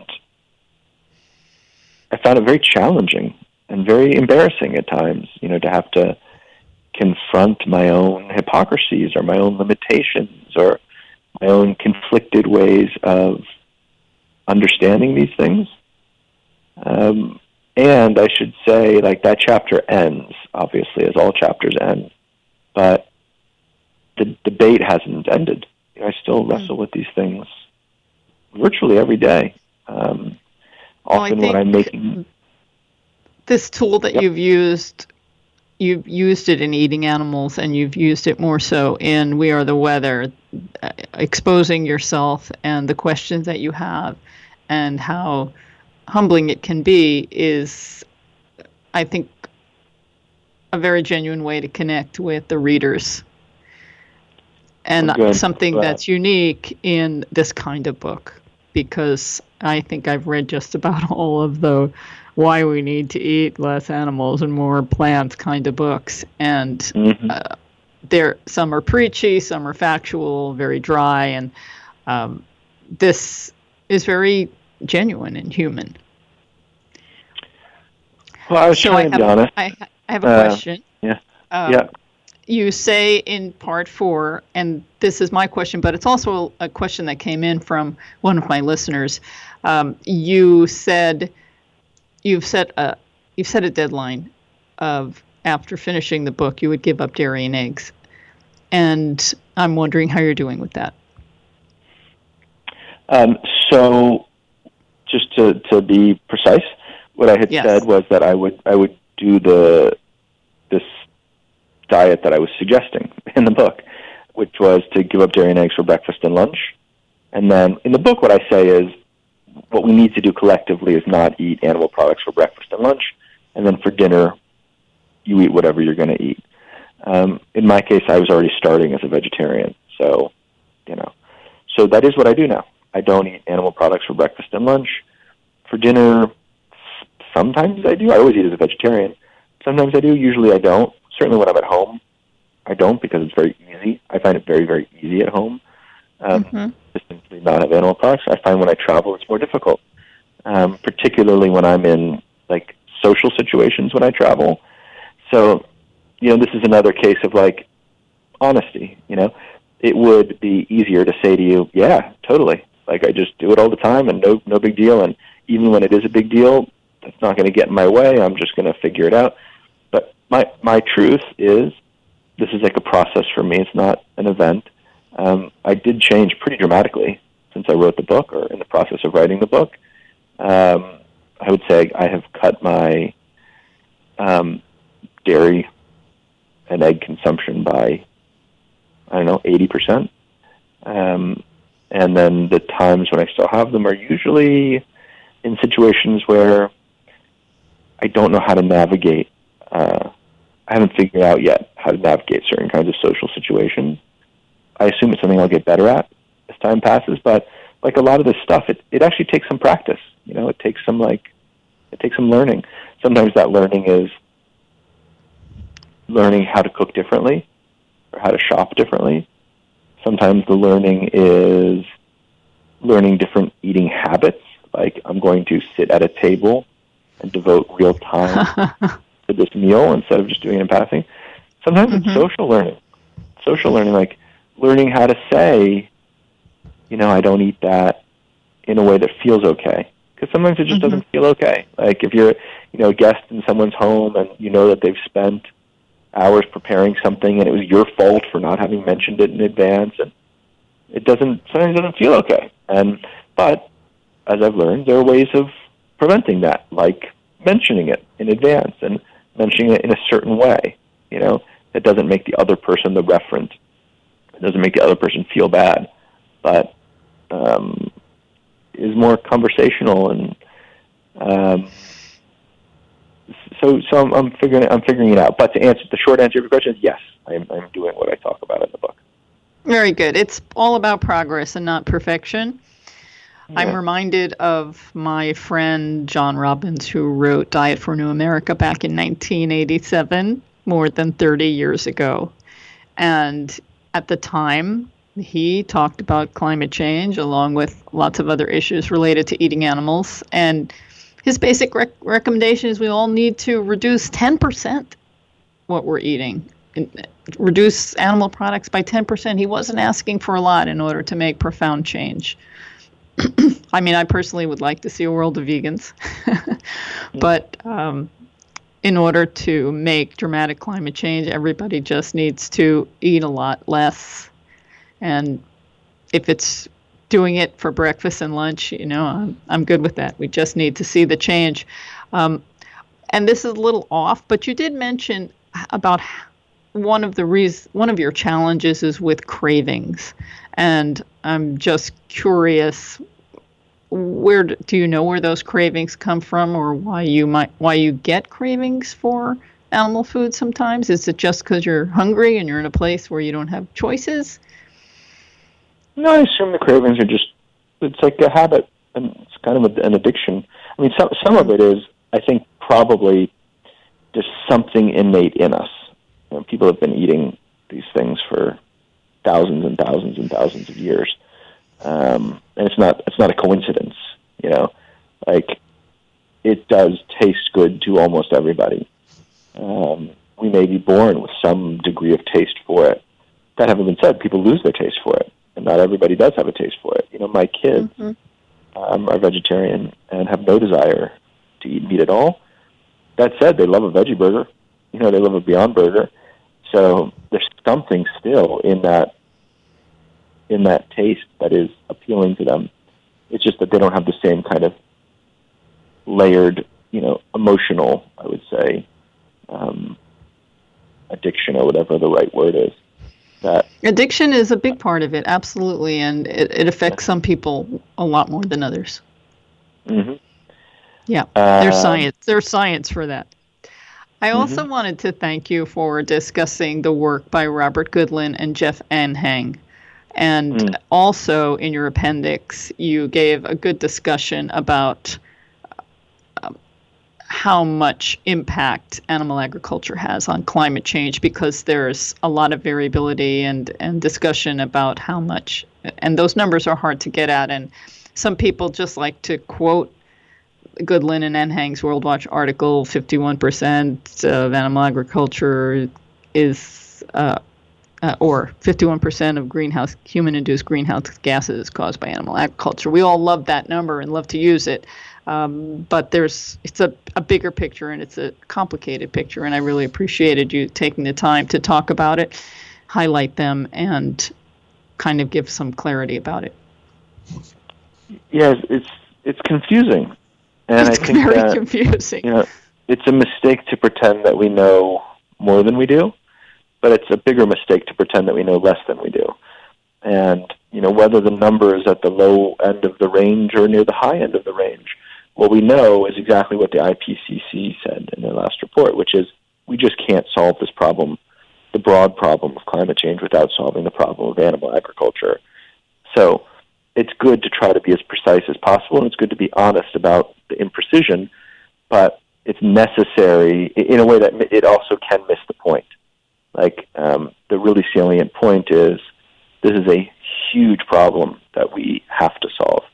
I found it very challenging and very embarrassing at times, you know, to have to confront my own hypocrisies or my own limitations or my own conflicted ways of understanding these things. Um, and I should say, like, that chapter ends, obviously, as all chapters end, but the debate hasn't ended. I still wrestle with these things virtually every day. Um, often well, when I'm making... This tool that yep. you've used, you've used it in Eating Animals, and you've used it more so in We Are the Weather, uh, exposing yourself and the questions that you have and how humbling it can be is, I think, a very genuine way to connect with the readers. And Good. something Well, that's unique in this kind of book, because I think I've read just about all of the why we need to eat less animals and more plants kind of books. And mm-hmm. uh, there, some are preachy, some are factual, very dry. And um, this is very genuine and human. Well, I was so trying I to be have, honest. I, I have a uh, question. Yeah. Um, yeah. You say in part four, and this is my question, but it's also a question that came in from one of my listeners. Um, you said you've set a you've set a deadline of after finishing the book, you would give up dairy and eggs, and I'm wondering how you're doing with that. Um, so just to, to be precise, what I had Yes. said was that I would I would do the this diet that I was suggesting in the book, which was to give up dairy and eggs for breakfast and lunch. And then in the book, what I say is what we need to do collectively is not eat animal products for breakfast and lunch, and then for dinner, you eat whatever you're going to eat. Um, in my case, I was already starting as a vegetarian, so you know, so that is what I do now. I don't eat animal products for breakfast and lunch. For dinner, sometimes I do. I always eat as a vegetarian. Sometimes I do. Usually I don't. Certainly when I'm at home, I don't, because it's very easy. I find it very, very easy at home um, Mm-hmm. to simply not have animal products. I find when I travel, it's more difficult, um, particularly when I'm in like social situations when I travel. So, you know, this is another case of like honesty. You know, it would be easier to say to you, "Yeah, totally. Like I just do it all the time, and no, no big deal. And even when it is a big deal, that's not going to get in my way. I'm just going to figure it out." But my my truth is, this is like a process for me. It's not an event. Um, I did change pretty dramatically since I wrote the book, or in the process of writing the book. Um, I would say I have cut my um, dairy and egg consumption by, I don't know, eighty percent. Um, and then the times when I still have them are usually in situations where I don't know how to navigate. Uh, I haven't figured out yet how to navigate certain kinds of social situations. I assume it's something I'll get better at as time passes, but like a lot of this stuff, it, it actually takes some practice. You know, it takes some like, it takes some learning. Sometimes that learning is learning how to cook differently or how to shop differently. Sometimes the learning is learning different eating habits. Like I'm going to sit at a table and devote real time to this meal instead of just doing it in passing. Sometimes mm-hmm. it's social learning. Social learning, like learning how to say, you know, I don't eat that in a way that feels okay. Because sometimes it just mm-hmm. doesn't feel okay. Like if you're, you know, a guest in someone's home and you know that they've spent hours preparing something and it was your fault for not having mentioned it in advance, and it doesn't, sometimes it doesn't feel okay. And, but, as I've learned, there are ways of preventing that, like mentioning it in advance and mentioning it in a certain way, you know, that doesn't make the other person the referent. It doesn't make the other person feel bad, but um, is more conversational. And um, so so I'm, I'm figuring I'm figuring it out. But to answer the short answer of your question is yes, I'm, I'm doing what I talk about in the book. Very good. It's all about progress and not perfection. Yeah. I'm reminded of my friend John Robbins, who wrote Diet for New America back in nineteen eighty-seven, more than thirty years ago. And at the time, he talked about climate change along with lots of other issues related to eating animals. And his basic rec- recommendation is we all need to reduce ten percent what we're eating. Reduce animal products by ten percent. He wasn't asking for a lot in order to make profound change. I mean, I personally would like to see a world of vegans, but um, in order to make dramatic climate change, everybody just needs to eat a lot less. And if it's doing it for breakfast and lunch, you know, I'm, I'm good with that. We just need to see the change. Um, and this is a little off, but you did mention about one of the reasons, one of your challenges is with cravings. And I'm just curious, where do you know where those cravings come from, or why you might why you get cravings for animal food sometimes? Is it just because you're hungry and you're in a place where you don't have choices? No, I assume the cravings are just, it's like a habit, and it's kind of an addiction. I mean, some some of it is, I think, probably just something innate in us. You know, people have been eating these things for thousands and thousands and thousands of years, um, and it's not it's not a coincidence. You know, like it does taste good to almost everybody. Um, we may be born with some degree of taste for it. That having been said, people lose their taste for it, and not everybody does have a taste for it. You know, my kids mm-hmm. um, are vegetarian and have no desire to eat meat at all. That said, they love a veggie burger. You know, they love a Beyond Burger. So there's something still in that in that taste that is appealing to them It's just that they don't have the same kind of layered, you know, emotional, I would say, um, addiction or whatever the right word is. That addiction is a big part of it, absolutely, and it, it affects some people a lot more than others. Mm-hmm. Yeah, um, there's science. There's science for that. I also mm-hmm. wanted to thank you for discussing the work by Robert Goodlin and Jeff Anhang. And mm. also in your appendix, you gave a good discussion about um, how much impact animal agriculture has on climate change, because there's a lot of variability and, and discussion about how much, and those numbers are hard to get at. And some people just like to quote Goodlin and Anhang's World Watch article, fifty-one percent of animal agriculture is, uh, uh, or fifty-one percent of greenhouse human-induced greenhouse gases caused by animal agriculture. We all love that number and love to use it, um, but there's it's a, a bigger picture, and it's a complicated picture, and I really appreciated you taking the time to talk about it, highlight them, and kind of give some clarity about it. Yes, it's it's confusing. And it's I think very that, confusing. You know, it's a mistake to pretend that we know more than we do, but it's a bigger mistake to pretend that we know less than we do. And, you know, whether the number is at the low end of the range or near the high end of the range, what we know is exactly what the I P C C said in their last report, which is we just can't solve this problem, the broad problem of climate change, without solving the problem of animal agriculture. So it's good to try to be as precise as possible, and it's good to be honest about the imprecision, but it's necessary in a way that it also can miss the point. Like, um, the really salient point is this is a huge problem that we have to solve.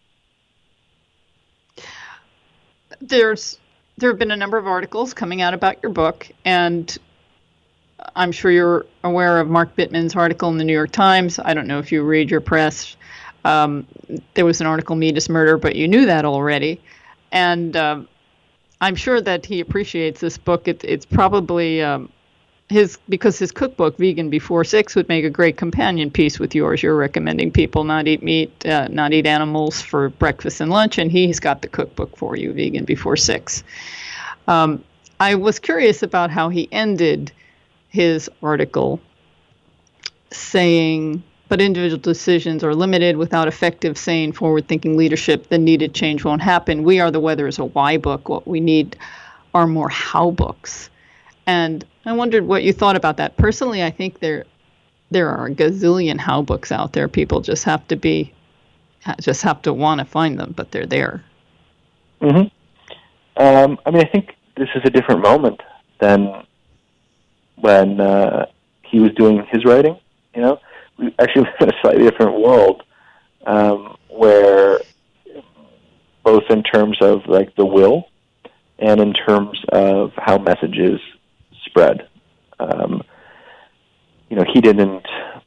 There's there have been a number of articles coming out about your book, and I'm sure you're aware of Mark Bittman's article in the New York Times. I don't know if you read your press. Um, there was an article, Meat is Murder, but you knew that already. And um, I'm sure that he appreciates this book. It, it's probably um, his, because his cookbook, Vegan Before Six, would make a great companion piece with yours. You're recommending people not eat meat, uh, not eat animals for breakfast and lunch, and he's got the cookbook for you, Vegan Before Six. Um, I was curious about how he ended his article, saying, but individual decisions are limited. Without effective, sane, forward-thinking leadership, the needed change won't happen. We Are the Weather is a why book. What we need are more how books. And I wondered what you thought about that. Personally, I think there there are a gazillion how books out there. People just have to be, just have to want to find them, but they're there. Mm-hmm. Um, I mean, I think this is a different moment than when uh, he was doing his writing, you know? We actually live in a slightly different world, um, where both in terms of like the will and in terms of how messages spread. Um, you know, he didn't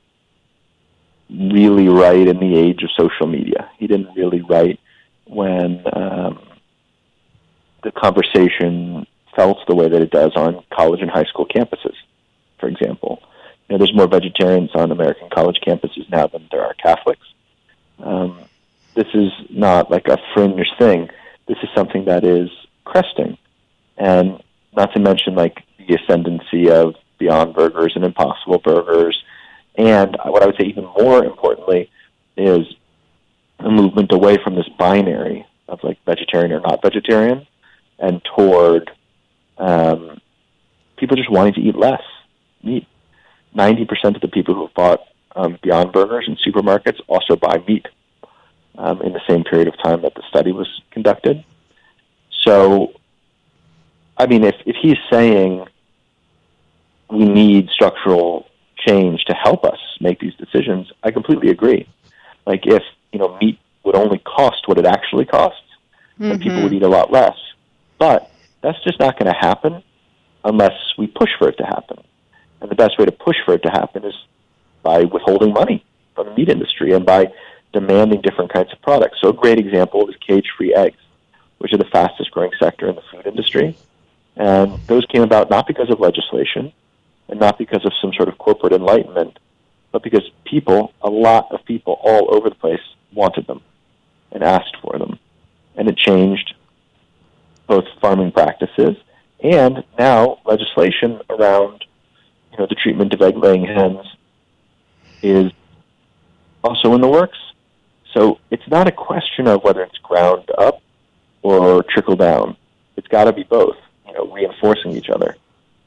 really write in the age of social media. He didn't really write when um, the conversation felt the way that it does on college and high school campuses, for example. You know, there's more vegetarians on American college campuses now than there are Catholics. Um, this is not like a fringe thing. This is something that is cresting. And not to mention like the ascendancy of Beyond Burgers and Impossible Burgers. And what I would say even more importantly is a movement away from this binary of like vegetarian or not vegetarian and toward um, people just wanting to eat less meat. ninety percent of the people who bought um, Beyond Burgers in supermarkets also buy meat um, in the same period of time that the study was conducted. So, I mean, if, if he's saying we need structural change to help us make these decisions, I completely agree. Like, if, you know, meat would only cost what it actually costs, mm-hmm. then people would eat a lot less. But that's just not going to happen unless we push for it to happen. And the best way to push for it to happen is by withholding money from the meat industry and by demanding different kinds of products. So a great example is cage-free eggs, which are the fastest growing sector in the food industry. And those came about not because of legislation and not because of some sort of corporate enlightenment, but because people, a lot of people all over the place, wanted them. And asked for them. And it changed both farming practices and now legislation around, you know, the treatment of egg-laying hens is also in the works. So it's not a question of whether it's ground up or trickle down. It's got to be both, you know, reinforcing each other.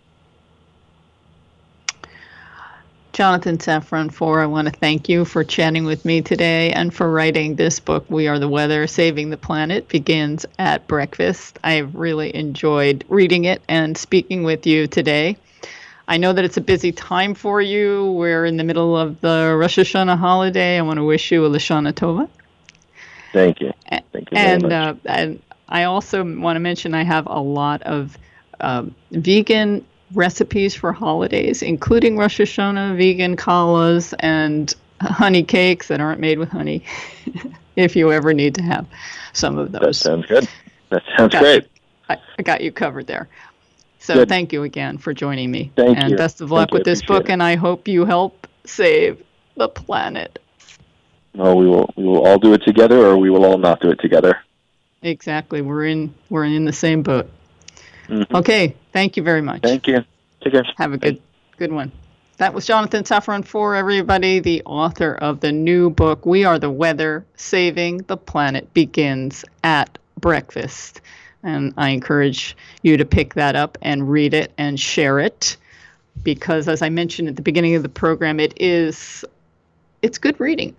Jonathan Safran Foer, I want to thank you for chatting with me today and for writing this book, We Are the Weather, Saving the Planet Begins at Breakfast. I've really enjoyed reading it and speaking with you today. I know that it's a busy time for you. We're in the middle of the Rosh Hashanah holiday. I want to wish you a Lashana Tova. Thank you. Thank you very and, much. Uh, and I also want to mention I have a lot of um, vegan recipes for holidays, including Rosh Hashanah, vegan challahs, and honey cakes that aren't made with honey, if you ever need to have some of those. That sounds good. That sounds got great. You, I, I got you covered there. So good. Thank you again for joining me. Thank and you. best of luck Thank with this book, it. and I hope you help save the planet. No, we will we will all do it together, or we will all not do it together. Exactly. We're in we're in the same boat. Mm-hmm. Okay. Thank you very much. Thank you. Take care. Have a good good one. That was Jonathan Safran Foer, everybody, the author of the new book, We Are the Weather, Saving the Planet Begins at Breakfast. And I encourage you to pick that up and read it and share it, because as I mentioned at the beginning of the program, it is it's good reading,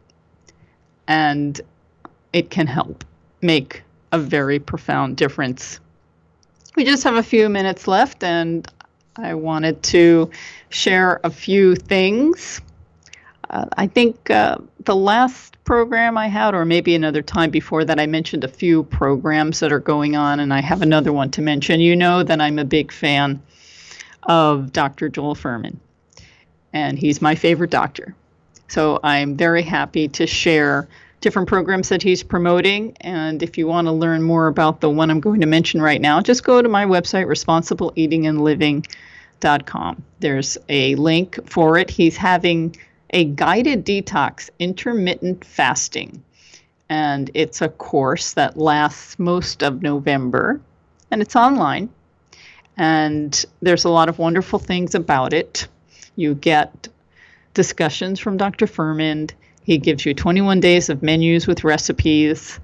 and it can help make a very profound difference. We just have a few minutes left, and I wanted to share a few things. Uh, I think uh, the last program I had, or maybe another time before that, I mentioned a few programs that are going on, and I have another one to mention. You know that I'm a big fan of Doctor Joel Fuhrman, and he's my favorite doctor. So I'm very happy to share different programs that he's promoting. And if you want to learn more about the one I'm going to mention right now, just go to my website, responsible eating and living dot com. There's a link for it. He's having a guided detox, intermittent fasting. And it's a course that lasts most of November, and it's online. And there's a lot of wonderful things about it. You get discussions from Doctor Fuhrman. He gives you twenty-one days of menus with recipes,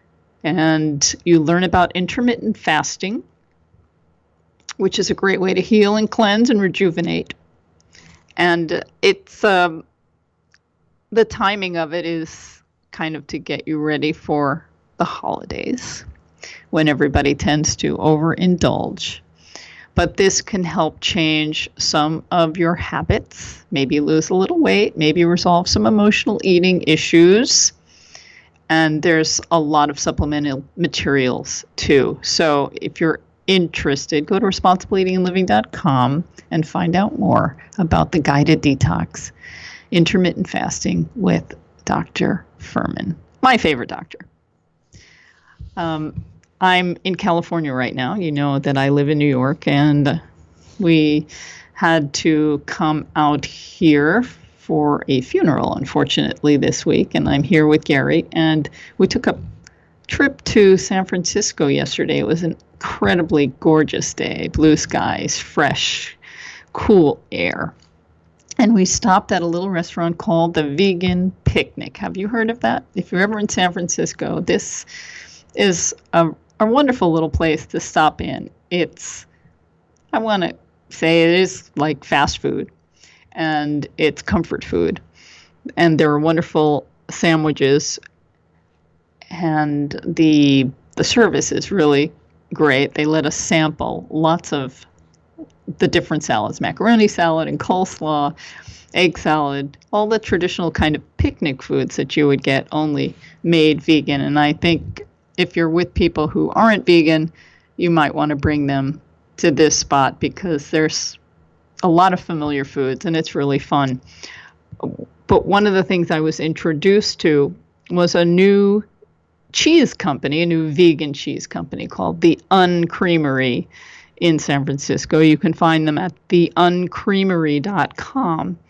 and you learn about intermittent fasting, which is a great way to heal and cleanse and rejuvenate. And it's um, the timing of it is kind of to get you ready for the holidays, when everybody tends to overindulge. But this can help change some of your habits, maybe lose a little weight, maybe resolve some emotional eating issues. And there's a lot of supplemental materials too. So if you're interested, go to responsible eating and living dot com and find out more about the guided detox, intermittent fasting with Doctor Fuhrman, my favorite doctor. Um, I'm in California right now. You know that I live in New York, and we had to come out here for a funeral, unfortunately, this week. And I'm here with Gary, and we took a trip to San Francisco yesterday. It was an incredibly gorgeous day, blue skies, fresh, cool air. And we stopped at a little restaurant called the Vegan Picnic. Have you heard of that? If you're ever in San Francisco, this is a a wonderful little place to stop in. It's, I want to say it is like fast food, and it's comfort food. And there are wonderful sandwiches, and the the service is really great. They let us sample lots of the different salads, macaroni salad and coleslaw, egg salad, all the traditional kind of picnic foods that you would get, only made vegan. And I think if you're with people who aren't vegan, you might want to bring them to this spot, because there's a lot of familiar foods and it's really fun. But one of the things I was introduced to was a new cheese company, a new vegan cheese company called The Uncreamery in San Francisco. You can find them at the uncreamery dot com.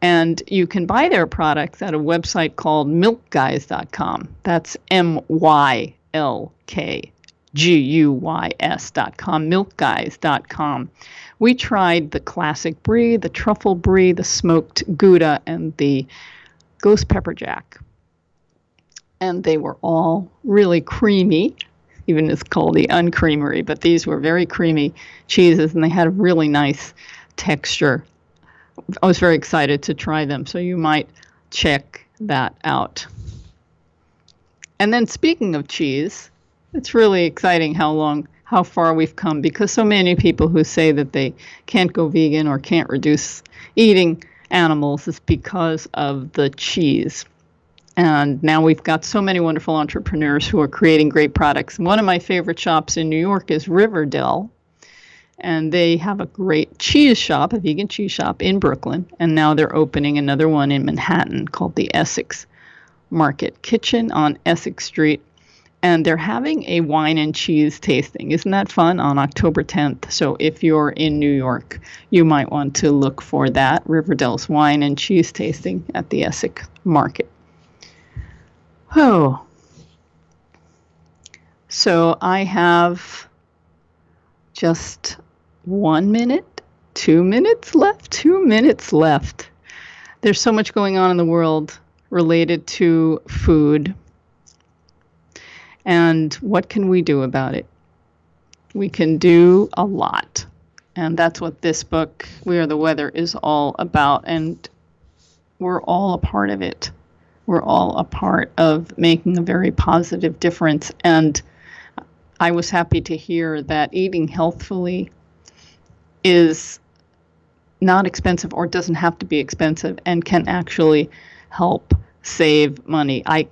And you can buy their products at a website called milk guys dot com. That's M Y L K G U Y S dot com, milk guys dot com. We tried the classic brie, the truffle brie, the smoked Gouda, and the ghost pepper jack. And they were all really creamy, even it's called the uncreamery, but these were very creamy cheeses, and they had a really nice texture. I was very excited to try them, so you might check that out. And then speaking of cheese, it's really exciting how long, how far we've come, because so many people who say that they can't go vegan or can't reduce eating animals is because of the cheese. And now we've got so many wonderful entrepreneurs who are creating great products. One of my favorite shops in New York is Riverdale, and they have a great cheese shop, a vegan cheese shop in Brooklyn, and now they're opening another one in Manhattan called the Essex Market Kitchen on Essex Street. And they're having a wine and cheese tasting. Isn't that fun? On October tenth. So if you're in New York, you might want to look for that, Riverdale's wine and cheese tasting at the Essex Market. Oh, so I have just one minute, two minutes left, two minutes left. There's so much going on in the world related to food. And what can we do about it? We can do a lot. And that's what this book, We Are the Weather, is all about. And we're all a part of it. We're all a part of making a very positive difference. And I was happy to hear that eating healthfully is not expensive or doesn't have to be expensive and can actually help save money. I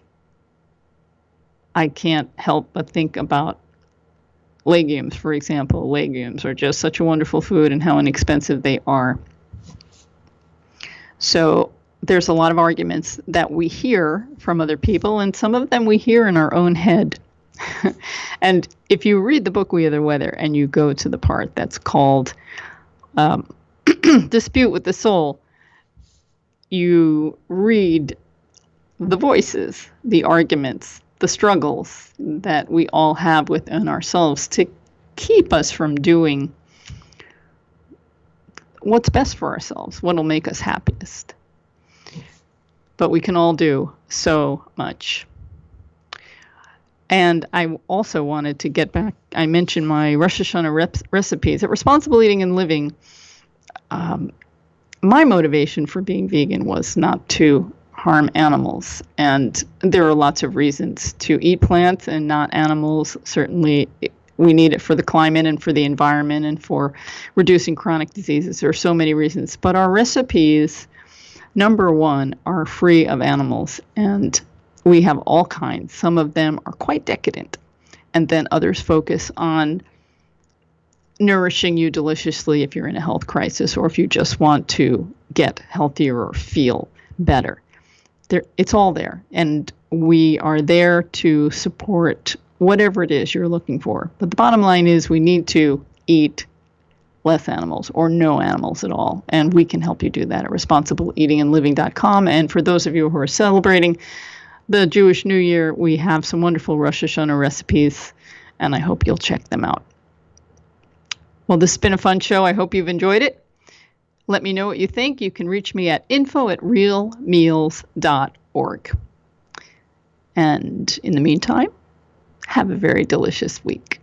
I can't help but think about legumes, for example. Legumes are just such a wonderful food and how inexpensive they are. So there's a lot of arguments that we hear from other people, and some of them we hear in our own head. And if you read the book We Are the Weather and you go to the part that's called um, Dispute with the Soul, you read the voices, the arguments, the struggles that we all have within ourselves to keep us from doing what's best for ourselves, what'll make us happiest. But we can all do so much. And I also wanted to get back, I mentioned my Rosh Hashanah rep- recipes. At Responsible Eating and Living, um, my motivation for being vegan was not to harm animals. And there are lots of reasons to eat plants and not animals. Certainly, we need it for the climate and for the environment and for reducing chronic diseases. There are so many reasons. But our recipes, number one, are free of animals. And we have all kinds. Some of them are quite decadent. And then others focus on nourishing you deliciously if you're in a health crisis or if you just want to get healthier or feel better. There, it's all there. And we are there to support whatever it is you're looking for. But the bottom line is we need to eat less animals or no animals at all. And we can help you do that at responsible eating and living dot com. And for those of you who are celebrating the Jewish New Year, we have some wonderful Rosh Hashanah recipes, and I hope you'll check them out. Well, this has been a fun show. I hope you've enjoyed it. Let me know what you think. You can reach me at info at real meals dot org. And in the meantime, have a very delicious week.